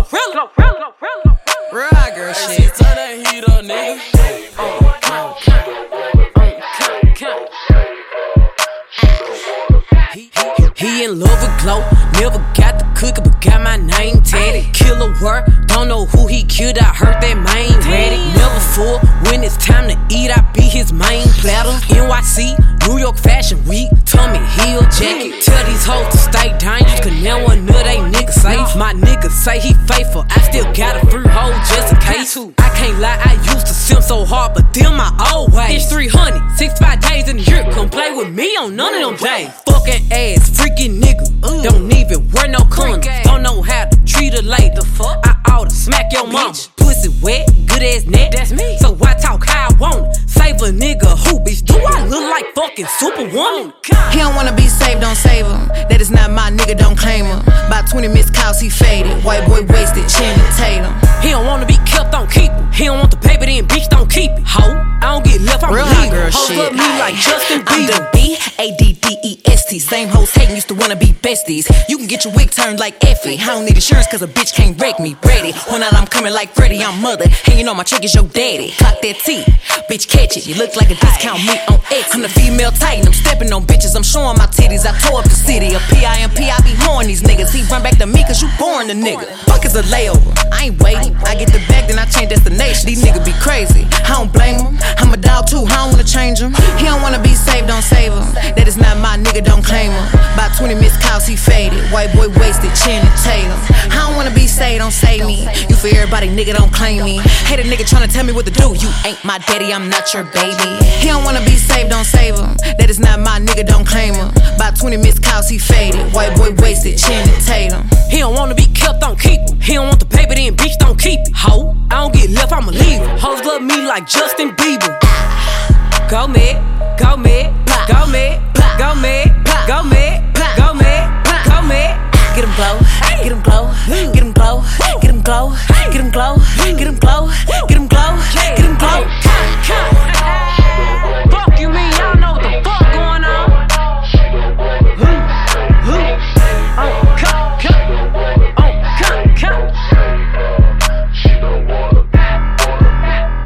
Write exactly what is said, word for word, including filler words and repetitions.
Glorilla, real girl shit. Turn that heat up, nigga. He, he, he in love with Glow, never got the cookie but got my name tatted. Killer work, don't know who he killed, I heard that main ready. Never full, when it's time to eat, I be his main platter. N Y C, New York Fashion Week, Tommy Hill jacket. Tell these hoes to stay dangerous, cause now one of they niggas safe. My niggas say he faithful, I still got a free hoe just in case. I can't lie, I used to simp so hard, but them my old ways. It's three hundred, sixty-five days in the year, come play with me on none of them days. Fucking ass, freaking nigga, don't even wear no condoms. Don't know how to treat a lady. I oughta smack your mama. Pussy wet, good ass neck. That's me. So I talk how I want it. Save a nigga who, bitch? Do I look like fucking Superwoman? He don't wanna be saved, don't save him. That is not my nigga, don't claim him. By twenty missed calls, he faded. White boy wasted, Channing Tatum. He don't wanna be kept, don't keep him. He don't want the paper, then bitch, don't keep it. Ho, I don't get left, I'm real a girl Hoes shit. love me like Justin Bieber. I'm the B A D D E S T. Same hoes hating, used to wanna be besties. You can get your wig turned like Effie. I don't need insurance cause a bitch can't wreck me. Ready, one out I'm coming like Freddy, I'm mother. Hanging on my chick is your daddy. Clock that T, bitch catch it. You look like a discount meat on X. I'm the female titan, I'm stepping on bitches. I'm showing my titties, I tore up the city. A P I M P, I be horn these niggas. He run back to me cause you born the nigga. Fuck is a layover, I ain't waiting. I get the bag, then I change destination. These niggas be crazy, I don't blame them. I'm a dog too, I don't wanna change him. He don't wanna be saved, don't save him. That is not my nigga, don't claim him. By twenty missed calls, he faded. White boy wasted, Channing Tatum. I don't wanna be saved, don't save me. You for everybody, nigga, don't claim me. Hate a nigga tryna tell me what to do. You ain't my daddy, I'm not your baby. He don't wanna be saved, don't save him. That is not my nigga, don't claim him. By twenty missed calls, he faded. White boy wasted, Channing Tatum. He don't wanna be kept, don't keep him. He don't want the paper, then bitch, don't keep it. Ho, I don't get left, I'ma leave him. Hoes love me like Justin Bieber. Go mad, go mad, go mad, go mad, go mad, go mad, go mad. Get him glow, get him glow, get him glow.